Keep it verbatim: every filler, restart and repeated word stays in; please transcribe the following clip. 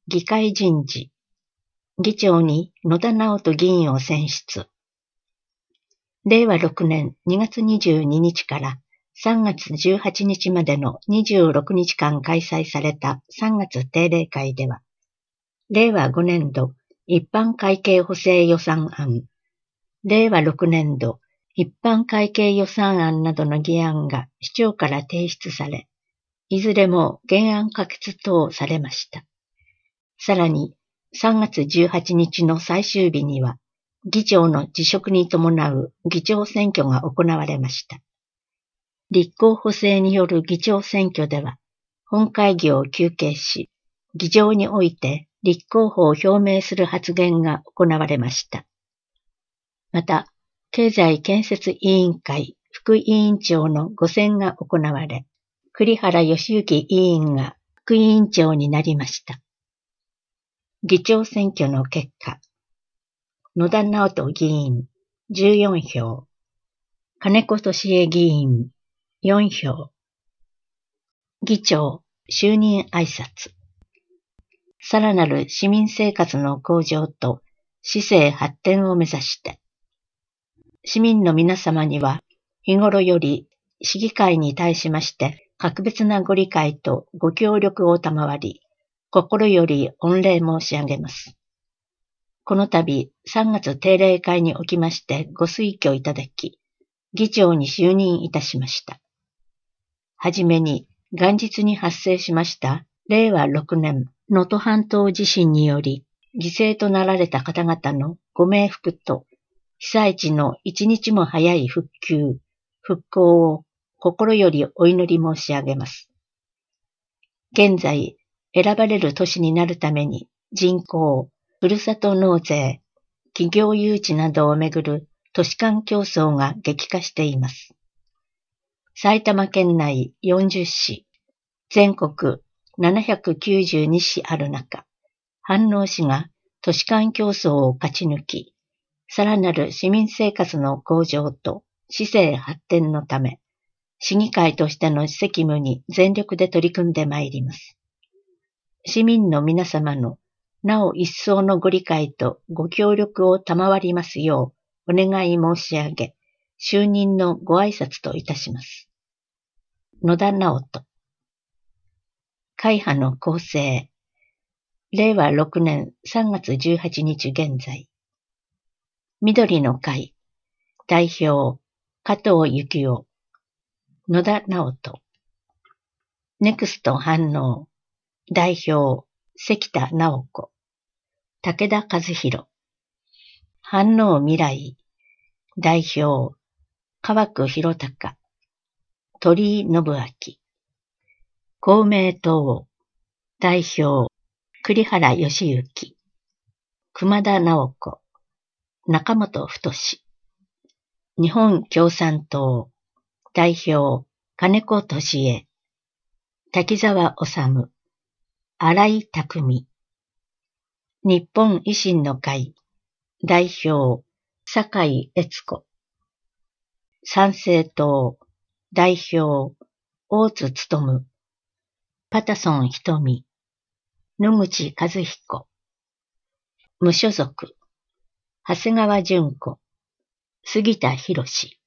議会人事。議長に野田直人議員を選出。れいわろくねんにがつにじゅうににちからさんがつじゅうはちにちまでのにじゅうろくにちかん開催されたさんがつ定例会では、れいわごねんど一般会計補正予算案、れいわろくねんど一般会計予算案などの議案が市長から提出され、いずれも原案可決等されました。さらにさんがつじゅうはちにちの最終日には、議長の辞職に伴う議長選挙が行われました。立候補制による議長選挙では、本会議を休憩し、議場において立候補を表明する発言が行われました。また、経済建設委員会副委員長のご選が行われ、栗原義行委員が副委員長になりました。議長選挙の結果、野田直人議員じゅうよんひょう、金子俊恵議員よんひょう、議長就任挨拶。さらなる市民生活の向上と市政発展を目指して、市民の皆様には日頃より市議会に対しまして格別なご理解とご協力を賜り、心より御礼申し上げます。この度さんがつ定例会におきましてご推挙いただき、議長に就任いたしました。はじめに元日に発生しましたれいわろくねん能登半島地震により犠牲となられた方々のご冥福と被災地の一日も早い復旧、復興を心よりお祈り申し上げます。現在、選ばれる都市になるために人口、ふるさと納税、企業誘致などをめぐる都市間競争が激化しています。埼玉県内よんじゅっし、全国ななひゃくきゅうじゅうにしある中、飯能市が都市間競争を勝ち抜き、さらなる市民生活の向上と市政発展のため、市議会としての責務に全力で取り組んでまいります。市民の皆様のなお一層のご理解とご協力を賜りますようお願い申し上げ、就任のご挨拶といたします。野田直人。会派の構成。れいわろくねんさんがつじゅうはちにち現在。緑の会。代表、加藤幸雄。野田直人。ネクスト反応。代表、関田直子。武田和弘。反応未来。代表、川久弘隆。鳥居信明。公明党。代表、栗原義行。熊田直子。中本太。日本共産党。代表、金子俊恵。滝沢治。新井匠。日本維新の会。代表、坂井悦子。参政党。代表、大津勉。パタソン瞳。野口和彦。無所属。長谷川淳子。杉田博。